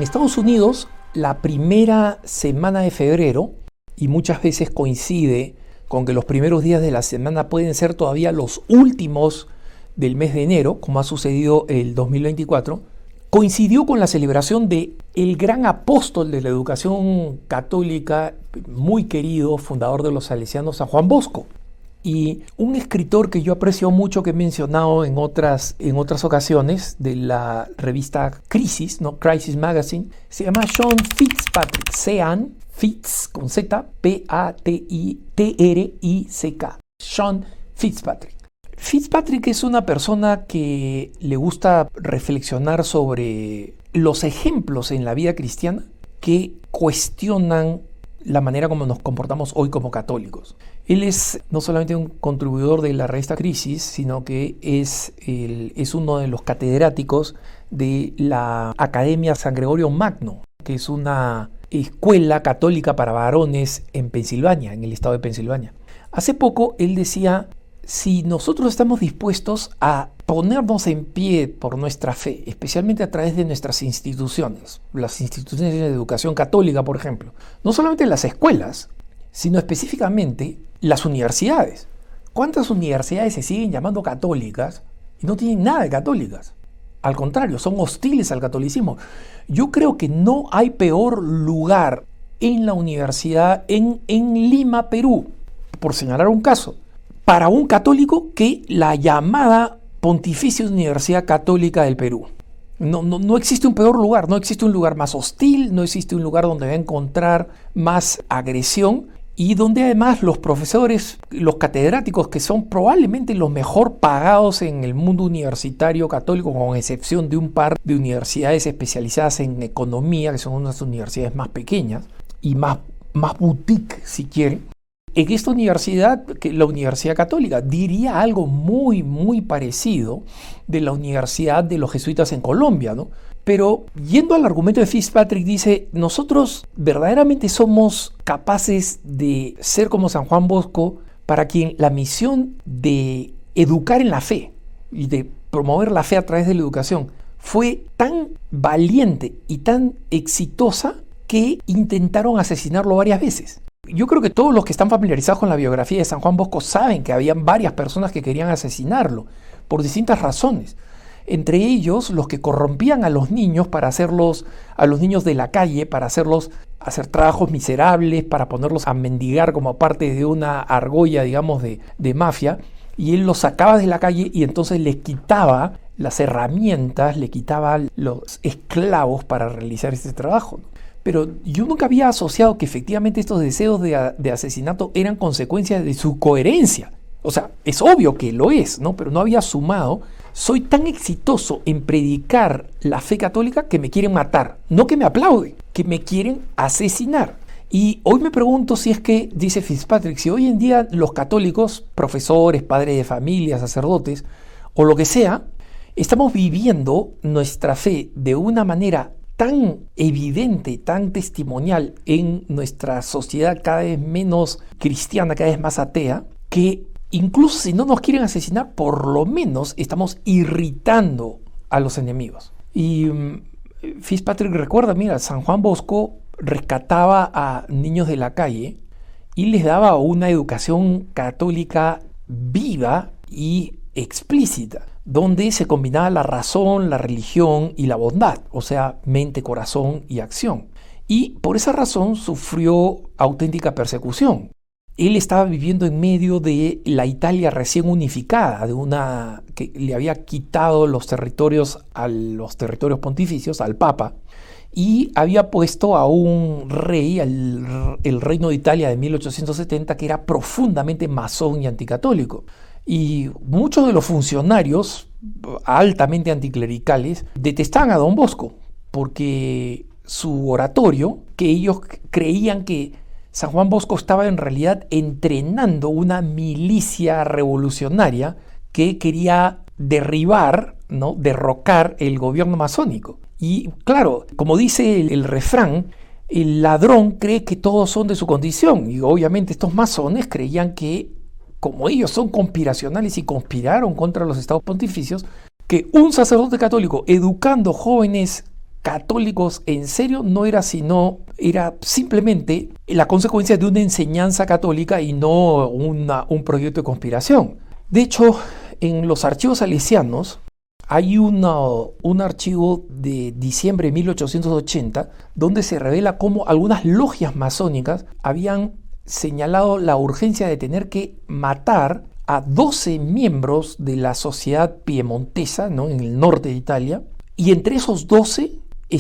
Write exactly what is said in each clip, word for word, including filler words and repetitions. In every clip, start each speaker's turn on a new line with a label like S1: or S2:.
S1: Estados Unidos, la primera semana de febrero, y muchas veces coincide con que los primeros días de la semana pueden ser todavía los últimos del mes de enero, como ha sucedido el dos mil veinticuatro, coincidió con la celebración de el gran apóstol de la educación católica, muy querido, fundador de los salesianos, San Juan Bosco. Y un escritor que yo aprecio mucho, que he mencionado en otras, en otras ocasiones, de la revista Crisis, ¿no? Crisis Magazine, se llama Sean Fitzpatrick, Sean Fitz con Z, P A T I T R I C K, Sean Fitzpatrick. Fitzpatrick es una persona que le gusta reflexionar sobre los ejemplos en la vida cristiana que cuestionan la manera como nos comportamos hoy como católicos. Él es no solamente un contribuidor de la revista Crisis, sino que es, el, es uno de los catedráticos de la Academia San Gregorio Magno, que es una escuela católica para varones en Pensilvania, en el estado de Pensilvania. Hace poco él decía: si nosotros estamos dispuestos a ponernos en pie por nuestra fe, especialmente a través de nuestras instituciones, las instituciones de educación católica, por ejemplo, no solamente las escuelas, sino específicamente las universidades. ¿Cuántas universidades se siguen llamando católicas y no tienen nada de católicas? Al contrario, son hostiles al catolicismo. Yo creo que no hay peor lugar en la universidad en, en Lima, Perú, por señalar un caso, para un católico, que la llamada Pontificia Universidad Católica del Perú. No, no, no existe un peor lugar, no existe un lugar más hostil, no existe un lugar donde va a encontrar más agresión y donde además los profesores, los catedráticos, que son probablemente los mejor pagados en el mundo universitario católico, con excepción de un par de universidades especializadas en economía, que son unas universidades más pequeñas y más, más boutique, si quieren. En esta universidad, que la Universidad Católica, diría algo muy, muy parecido de la Universidad de los Jesuitas en Colombia, ¿no? Pero yendo al argumento de Fitzpatrick, dice: nosotros verdaderamente somos capaces de ser como San Juan Bosco, para quien la misión de educar en la fe y de promover la fe a través de la educación fue tan valiente y tan exitosa que intentaron asesinarlo varias veces. Yo creo que todos los que están familiarizados con la biografía de San Juan Bosco saben que habían varias personas que querían asesinarlo por distintas razones. Entre ellos, los que corrompían a los niños para hacerlos, a los niños de la calle, para hacerlos hacer trabajos miserables, para ponerlos a mendigar como parte de una argolla, digamos, de, de mafia, y él los sacaba de la calle y entonces les quitaba las herramientas, le quitaba los esclavos para realizar este trabajo. Pero yo nunca había asociado que efectivamente estos deseos de, de asesinato eran consecuencia de su coherencia. O sea, es obvio que lo es, ¿no? Pero no había sumado: soy tan exitoso en predicar la fe católica que me quieren matar. No que me aplauden, que me quieren asesinar. Y hoy me pregunto si es que, dice Fitzpatrick, si hoy en día los católicos, profesores, padres de familia, sacerdotes, o lo que sea, estamos viviendo nuestra fe de una manera tan evidente, tan testimonial en nuestra sociedad cada vez menos cristiana, cada vez más atea, que incluso si no nos quieren asesinar, por lo menos estamos irritando a los enemigos. Y um, Fitzpatrick recuerda, mira, San Juan Bosco rescataba a niños de la calle y les daba una educación católica viva y explícita, donde se combinaba la razón, la religión y la bondad, o sea, mente, corazón y acción. Y por esa razón sufrió auténtica persecución. Él estaba viviendo en medio de la Italia recién unificada, de una que le había quitado los territorios a los territorios pontificios, al Papa, y había puesto a un rey, el, el reino de Italia de mil ochocientos setenta, que era profundamente masón y anticatólico. Y muchos de los funcionarios altamente anticlericales detestaban a Don Bosco, porque su oratorio, que ellos creían que San Juan Bosco estaba en realidad entrenando una milicia revolucionaria que quería derribar, ¿no? derrocar el gobierno masónico. Y claro, como dice el, el refrán, el ladrón cree que todos son de su condición, y obviamente estos masones creían que, como ellos son conspiracionales y conspiraron contra los estados pontificios, que un sacerdote católico educando jóvenes católicos en serio no era sino, era simplemente la consecuencia de una enseñanza católica y no una, un proyecto de conspiración. De hecho, en los archivos salesianos hay una, un archivo de diciembre de mil ochocientos ochenta donde se revela cómo algunas logias masónicas habían señalado la urgencia de tener que matar a doce miembros de la sociedad piemontesa, ¿no?, en el norte de Italia, y entre esos doce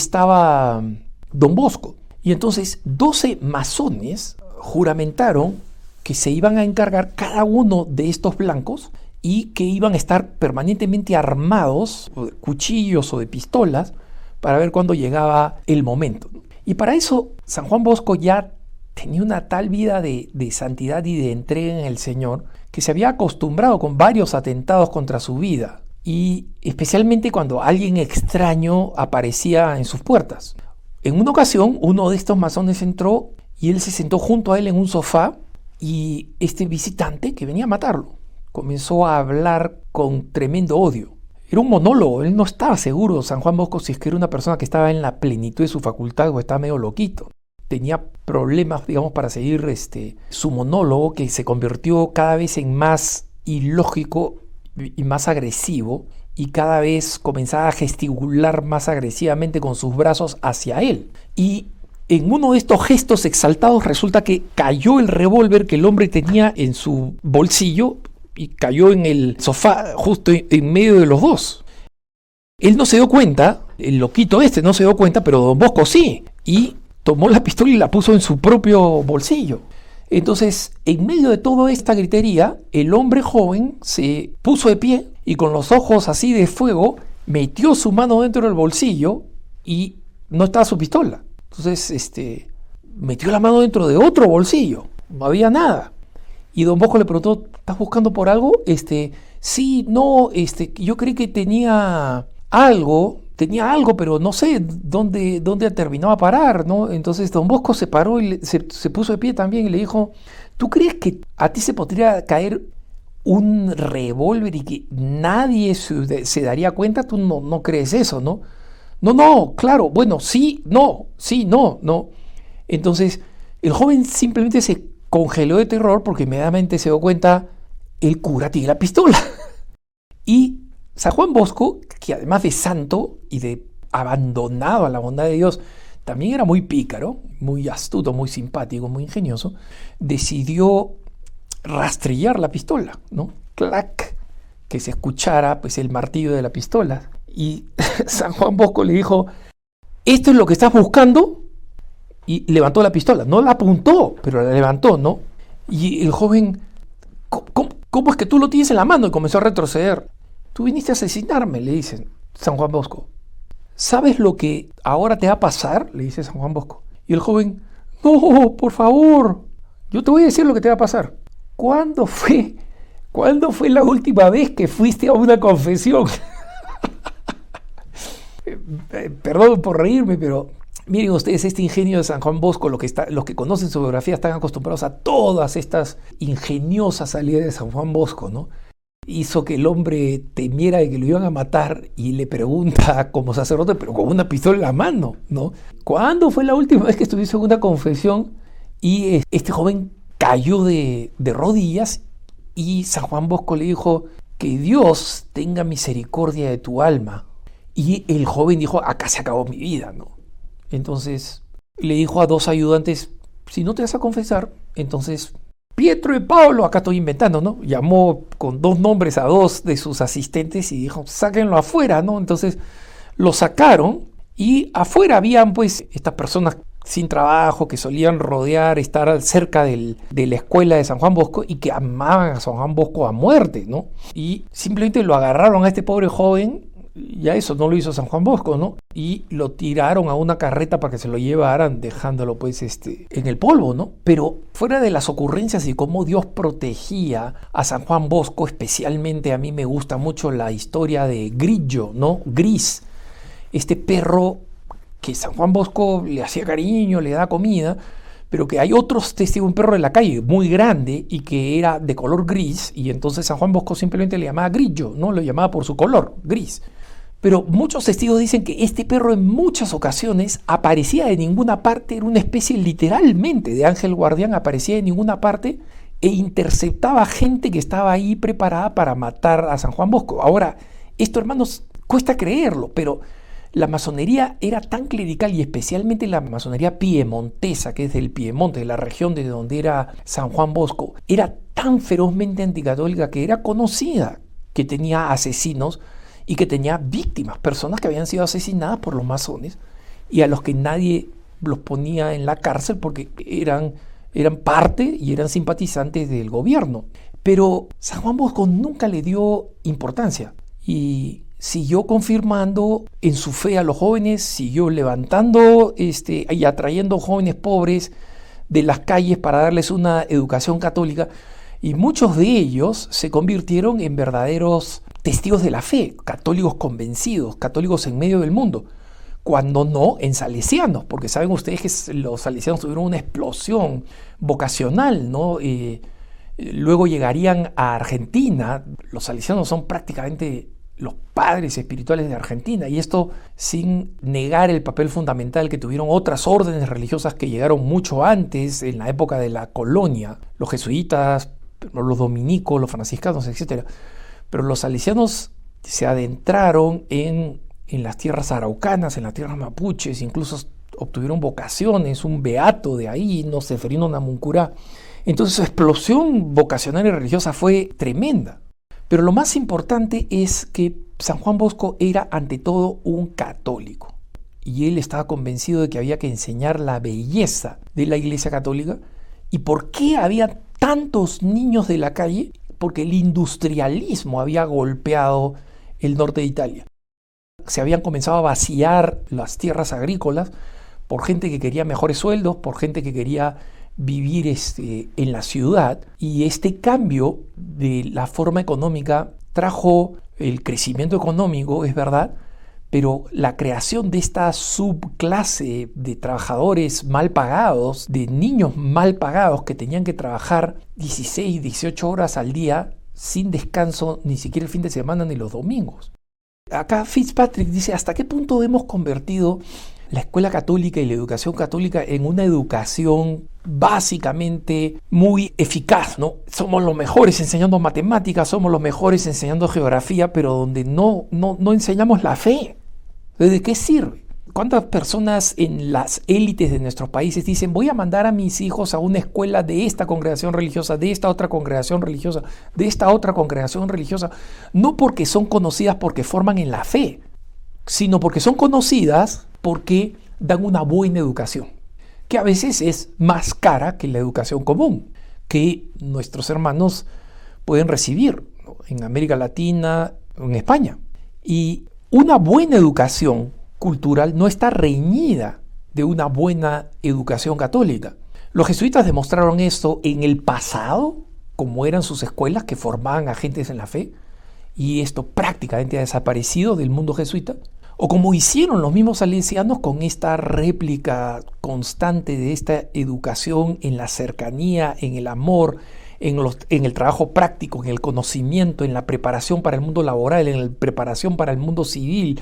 S1: estaba Don Bosco. Y entonces doce masones juramentaron que se iban a encargar cada uno de estos blancos y que iban a estar permanentemente armados, o de cuchillos o de pistolas, para ver cuándo llegaba el momento. Y para eso San Juan Bosco ya tenía una tal vida de, de santidad y de entrega en el Señor que se había acostumbrado con varios atentados contra su vida, y especialmente cuando alguien extraño aparecía en sus puertas. En una ocasión, uno de estos masones entró y él se sentó junto a él en un sofá, y este visitante, que venía a matarlo, comenzó a hablar con tremendo odio. Era un monólogo, él no estaba seguro, San Juan Bosco, si es que era una persona que estaba en la plenitud de su facultad o estaba medio loquito. Tenía problemas, digamos, para seguir este, su monólogo, que se convirtió cada vez en más ilógico y más agresivo, y cada vez comenzaba a gesticular más agresivamente con sus brazos hacia él. Y en uno de estos gestos exaltados resulta que cayó el revólver que el hombre tenía en su bolsillo y cayó en el sofá justo en medio de los dos. Él no se dio cuenta, el loquito este no se dio cuenta, pero Don Bosco sí, y tomó la pistola y la puso en su propio bolsillo. Entonces, en medio de toda esta gritería, el hombre joven se puso de pie y con los ojos así de fuego metió su mano dentro del bolsillo y no estaba su pistola. Entonces, este, metió la mano dentro de otro bolsillo, no había nada. Y Don Bosco le preguntó, ¿estás buscando por algo? Este, sí, no, este, yo creí que tenía algo, tenía algo, pero no sé dónde, dónde terminaba a parar, ¿no? Entonces Don Bosco se paró y le, se, se puso de pie también y le dijo, ¿tú crees que a ti se podría caer un revólver y que nadie se, se daría cuenta? Tú no, no crees eso, ¿no? No, no, claro, bueno, sí, no, sí, no, no. Entonces el joven simplemente se congeló de terror porque inmediatamente se dio cuenta, el cura tiene la pistola. Y San Juan Bosco, que además de santo y de abandonado a la bondad de Dios, también era muy pícaro, muy astuto, muy simpático, muy ingenioso, decidió rastrillar la pistola, ¿no? Clac, que se escuchara pues el martillo de la pistola. Y San Juan Bosco le dijo, ¿esto es lo que estás buscando? Y levantó la pistola, no la apuntó, pero la levantó, ¿no? Y el joven, ¿cómo, cómo es que tú lo tienes en la mano? Y comenzó a retroceder. Tú viniste a asesinarme, le dicen San Juan Bosco. ¿Sabes lo que ahora te va a pasar? Le dice San Juan Bosco. Y el joven, no, por favor, yo te voy a decir lo que te va a pasar. ¿Cuándo fue, ¿cuándo fue la última vez que fuiste a una confesión? Perdón por reírme, pero miren ustedes este ingenio de San Juan Bosco. Lo que está, los que conocen su biografía están acostumbrados a todas estas ingeniosas salidas de San Juan Bosco, ¿no? Hizo que el hombre temiera de que lo iban a matar y le pregunta como sacerdote, pero con una pistola en la mano, ¿no? ¿Cuándo fue la última vez que estuviste en una confesión? Y este joven cayó de, de rodillas y San Juan Bosco le dijo, que Dios tenga misericordia de tu alma. Y el joven dijo, acá se acabó mi vida, ¿no? Entonces le dijo a dos ayudantes, si no te vas a confesar, entonces Pietro y Pablo, acá estoy inventando, ¿no? Llamó con dos nombres a dos de sus asistentes y dijo, sáquenlo afuera, ¿no? Entonces lo sacaron y afuera habían pues estas personas sin trabajo que solían rodear, estar cerca del, de la escuela de San Juan Bosco y que amaban a San Juan Bosco a muerte, ¿no? Y simplemente lo agarraron a este pobre joven, ya eso no lo hizo San Juan Bosco, ¿no? Y lo tiraron a una carreta para que se lo llevaran, dejándolo pues este, en el polvo, ¿no? Pero fuera de las ocurrencias y cómo Dios protegía a San Juan Bosco, especialmente a mí me gusta mucho la historia de Grillo, ¿no? Gris, este perro que San Juan Bosco le hacía cariño, le daba comida, pero que hay otros testigos, un perro de la calle muy grande y que era de color gris, y entonces San Juan Bosco simplemente le llamaba Grillo, ¿no? Lo llamaba por su color, gris. Pero muchos testigos dicen que este perro en muchas ocasiones aparecía de ninguna parte, era una especie literalmente de ángel guardián, aparecía de ninguna parte e interceptaba gente que estaba ahí preparada para matar a San Juan Bosco. Ahora, esto, hermanos, cuesta creerlo, pero la masonería era tan clerical, y especialmente la masonería piemontesa, que es del Piemonte, de la región de donde era San Juan Bosco, era tan ferozmente anticatólica que era conocida que tenía asesinos y que tenía víctimas, personas que habían sido asesinadas por los masones y a los que nadie los ponía en la cárcel porque eran, eran parte y eran simpatizantes del gobierno. Pero San Juan Bosco nunca le dio importancia y siguió confirmando en su fe a los jóvenes, siguió levantando este, y atrayendo jóvenes pobres de las calles para darles una educación católica, y muchos de ellos se convirtieron en verdaderos testigos de la fe, católicos convencidos, católicos en medio del mundo, cuando no en salesianos, porque saben ustedes que los salesianos tuvieron una explosión vocacional, ¿no? Eh, luego llegarían a Argentina. Los salesianos son prácticamente los padres espirituales de Argentina, y esto sin negar el papel fundamental que tuvieron otras órdenes religiosas que llegaron mucho antes, en la época de la colonia, los jesuitas, los dominicos, los franciscanos, etcétera. Pero los salesianos se adentraron en, en las tierras araucanas, en las tierras mapuches, incluso obtuvieron vocaciones, un beato de ahí, no Seferino Namuncurá. Entonces su explosión vocacional y religiosa fue tremenda. Pero lo más importante es que San Juan Bosco era ante todo un católico, y él estaba convencido de que había que enseñar la belleza de la Iglesia Católica. ¿Y por qué había tantos niños de la calle? Porque el industrialismo había golpeado el norte de Italia. Se habían comenzado a vaciar las tierras agrícolas por gente que quería mejores sueldos, por gente que quería vivir este, en la ciudad, y este cambio de la forma económica trajo el crecimiento económico, es verdad, pero la creación de esta subclase de trabajadores mal pagados, de niños mal pagados que tenían que trabajar dieciséis, dieciocho horas al día sin descanso, ni siquiera el fin de semana ni los domingos. Acá Fitzpatrick dice, ¿hasta qué punto hemos convertido la escuela católica y la educación católica en una educación básicamente muy eficaz, ¿no? Somos los mejores enseñando matemáticas, somos los mejores enseñando geografía, pero donde no, no, no enseñamos la fe. ¿De qué sirve? ¿Cuántas personas en las élites de nuestros países dicen, voy a mandar a mis hijos a una escuela de esta congregación religiosa, de esta otra congregación religiosa, de esta otra congregación religiosa? No porque son conocidas porque forman en la fe, sino porque son conocidas porque dan una buena educación, que a veces es más cara que la educación común que nuestros hermanos pueden recibir, ¿no?, en América Latina, en España. Y una buena educación cultural no está reñida de una buena educación católica. Los jesuitas demostraron esto en el pasado, como eran sus escuelas que formaban agentes en la fe, y esto prácticamente ha desaparecido del mundo jesuita. O como hicieron los mismos salesianos con esta réplica constante de esta educación en la cercanía, en el amor, en, los, en el trabajo práctico, en el conocimiento, en la preparación para el mundo laboral, en la preparación para el mundo civil.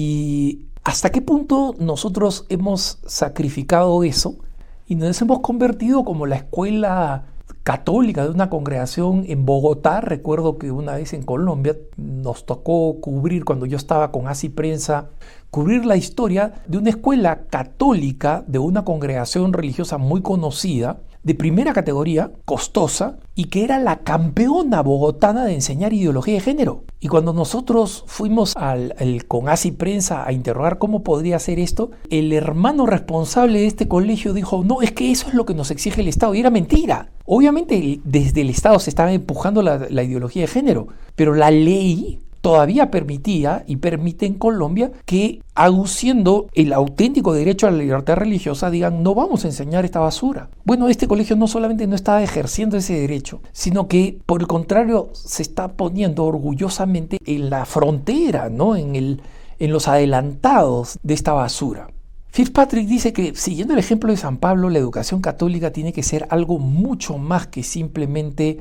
S1: ¿Y hasta qué punto nosotros hemos sacrificado eso y nos hemos convertido como la escuela católica de una congregación en Bogotá? Recuerdo que una vez en Colombia nos tocó cubrir, cuando yo estaba con Así Prensa, cubrir la historia de una escuela católica de una congregación religiosa muy conocida, de primera categoría, costosa, y que era la campeona bogotana de enseñar ideología de género. Y cuando nosotros fuimos al, al, con Así Prensa a interrogar cómo podría ser esto, el hermano responsable de este colegio dijo, no, es que eso es lo que nos exige el Estado, y era mentira. Obviamente desde el Estado se estaba empujando la, la ideología de género, pero la ley todavía permitía y permite en Colombia que, aduciendo el auténtico derecho a la libertad religiosa, digan, no vamos a enseñar esta basura. Bueno, este colegio no solamente no estaba ejerciendo ese derecho, sino que por el contrario se está poniendo orgullosamente en la frontera, ¿no? en, el, en los adelantados de esta basura. Fitzpatrick dice que, siguiendo el ejemplo de San Pablo, la educación católica tiene que ser algo mucho más que simplemente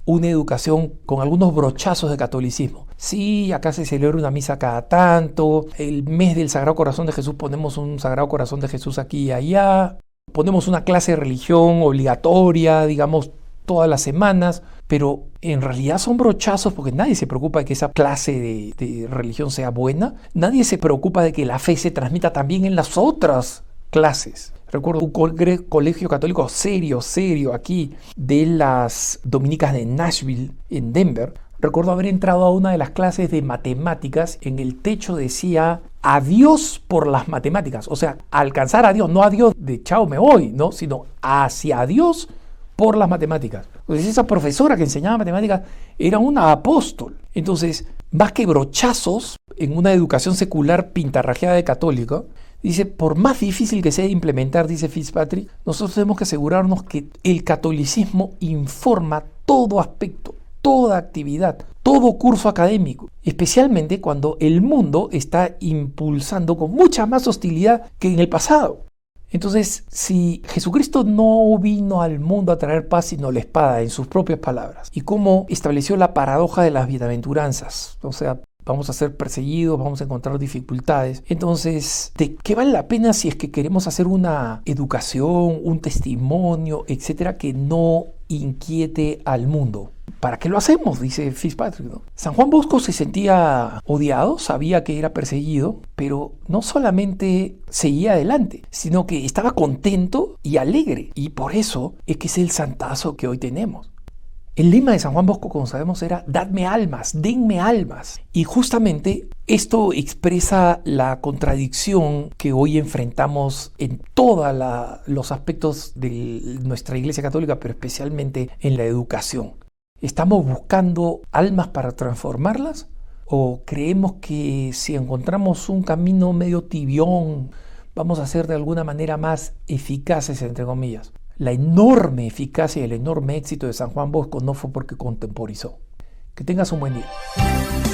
S1: una educación con algunos brochazos de catolicismo. Sí, acá se celebra una misa cada tanto, el mes del Sagrado Corazón de Jesús ponemos un Sagrado Corazón de Jesús aquí y allá, ponemos una clase de religión obligatoria, digamos, todas las semanas, pero en realidad son brochazos porque nadie se preocupa de que esa clase de, de religión sea buena, nadie se preocupa de que la fe se transmita también en las otras clases. Recuerdo un colegio católico serio, serio aquí, de las dominicas de Nashville, en Denver. Recuerdo haber entrado a una de las clases de matemáticas, en el techo decía adiós por las matemáticas, o sea, alcanzar a Dios, no a Dios de chao me voy, ¿no? Sino hacia Dios por las matemáticas. Entonces esa profesora que enseñaba matemáticas era una apóstol. Entonces, más que brochazos en una educación secular pintarrajeada de católica, dice, por más difícil que sea de implementar, dice Fitzpatrick, nosotros tenemos que asegurarnos que el catolicismo informa todo aspecto, toda actividad, todo curso académico, especialmente cuando el mundo está impulsando con mucha más hostilidad que en el pasado. Entonces, si Jesucristo no vino al mundo a traer paz sino la espada, en sus propias palabras, y cómo estableció la paradoja de las bienaventuranzas, o sea, vamos a ser perseguidos, vamos a encontrar dificultades. Entonces, ¿de qué vale la pena si es que queremos hacer una educación, un testimonio, etcétera, que no inquiete al mundo? ¿Para qué lo hacemos?, dice Fitzpatrick, ¿no? San Juan Bosco se sentía odiado, sabía que era perseguido, pero no solamente seguía adelante, sino que estaba contento y alegre. Y por eso es que es el santazo que hoy tenemos. El lema de San Juan Bosco, como sabemos, era dadme almas, denme almas. Y justamente esto expresa la contradicción que hoy enfrentamos en todos los aspectos de nuestra Iglesia Católica, pero especialmente en la educación. ¿Estamos buscando almas para transformarlas? ¿O creemos que si encontramos un camino medio tibión, vamos a ser de alguna manera más eficaces, entre comillas? La enorme eficacia y el enorme éxito de San Juan Bosco no fue porque contemporizó. Que tengas un buen día.